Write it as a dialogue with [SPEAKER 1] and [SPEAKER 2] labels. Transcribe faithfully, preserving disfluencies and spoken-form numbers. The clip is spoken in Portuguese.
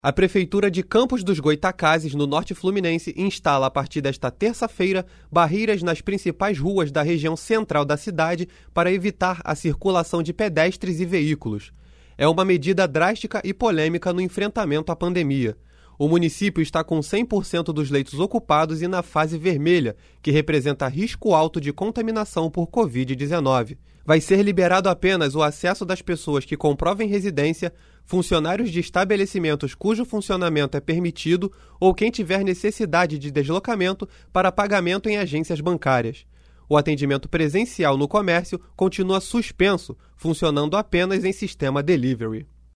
[SPEAKER 1] A Prefeitura de Campos dos Goytacazes, no norte fluminense, instala a partir desta terça-feira barreiras nas principais ruas da região central da cidade para evitar a circulação de pedestres e veículos. É uma medida drástica e polêmica no enfrentamento à pandemia. O município está com cem por cento dos leitos ocupados e na fase vermelha, que representa risco alto de contaminação por covid dezenove. Vai ser liberado apenas o acesso das pessoas que comprovem residência, funcionários de estabelecimentos cujo funcionamento é permitido ou quem tiver necessidade de deslocamento para pagamento em agências bancárias. O atendimento presencial no comércio continua suspenso, funcionando apenas em sistema delivery.